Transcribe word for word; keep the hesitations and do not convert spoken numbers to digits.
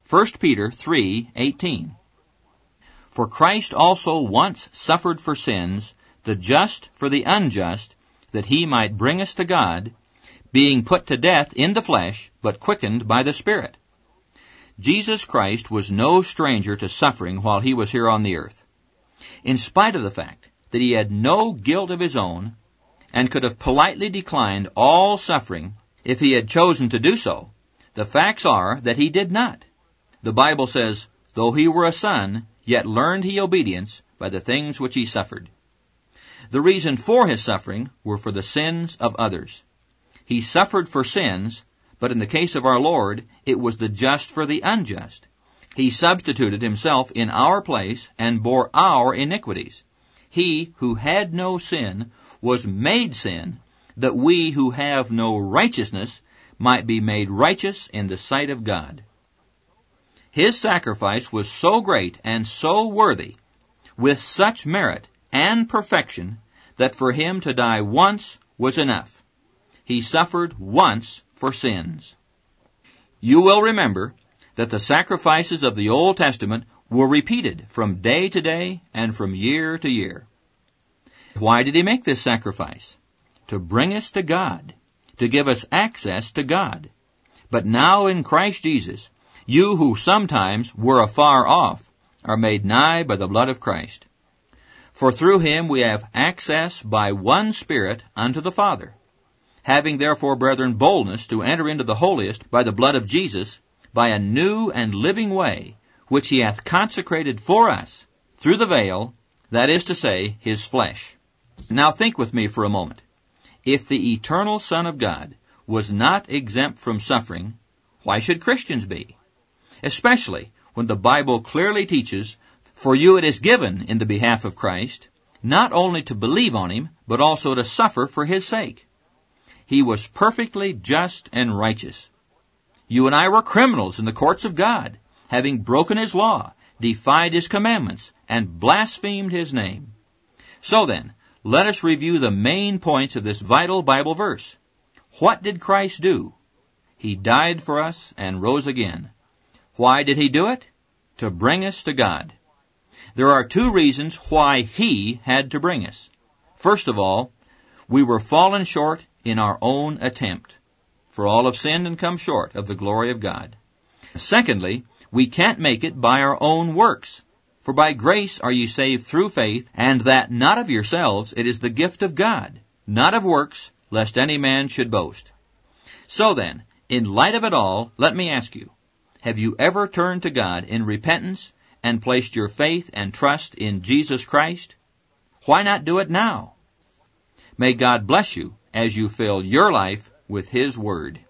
First Peter three eighteen. For Christ also once suffered for sins, the just for the unjust, that he might bring us to God, being put to death in the flesh, but quickened by the Spirit. Jesus Christ was no stranger to suffering while he was here on the earth. In spite of the fact that he had no guilt of his own and could have politely declined all suffering if he had chosen to do so, the facts are that he did not. The Bible says, though he were a son, yet learned he obedience by the things which he suffered. The reason for his suffering were for the sins of others. He suffered for sins, but in the case of our Lord, it was the just for the unjust. He substituted himself in our place and bore our iniquities. He who had no sin was made sin, that we who have no righteousness might be made righteous in the sight of God. His sacrifice was so great and so worthy, with such merit and perfection, that for him to die once was enough. He suffered once for sins. You will remember that the sacrifices of the Old Testament were repeated from day to day and from year to year. Why did he make this sacrifice? To bring us to God, to give us access to God. But now in Christ Jesus, you who sometimes were afar off are made nigh by the blood of Christ. For through him we have access by one Spirit unto the Father. Having therefore, brethren, boldness to enter into the holiest by the blood of Jesus, by a new and living way, which he hath consecrated for us, through the veil, that is to say, his flesh. Now think with me for a moment. If the eternal Son of God was not exempt from suffering, why should Christians be? Especially when the Bible clearly teaches, for you it is given in the behalf of Christ, not only to believe on him, but also to suffer for his sake. He was perfectly just and righteous. You and I were criminals in the courts of God, having broken his law, defied his commandments, and blasphemed his name. So then, let us review the main points of this vital Bible verse. What did Christ do? He died for us and rose again. Why did he do it? To bring us to God. There are two reasons why he had to bring us. First of all, we were fallen short in our own attempt. For all have sinned and come short of the glory of God. Secondly, we can't make it by our own works. For by grace are ye saved through faith, and that not of yourselves, it is the gift of God, not of works, lest any man should boast. So then, in light of it all, let me ask you, have you ever turned to God in repentance and placed your faith and trust in Jesus Christ? Why not do it now? May God bless you as you fill your life with his word.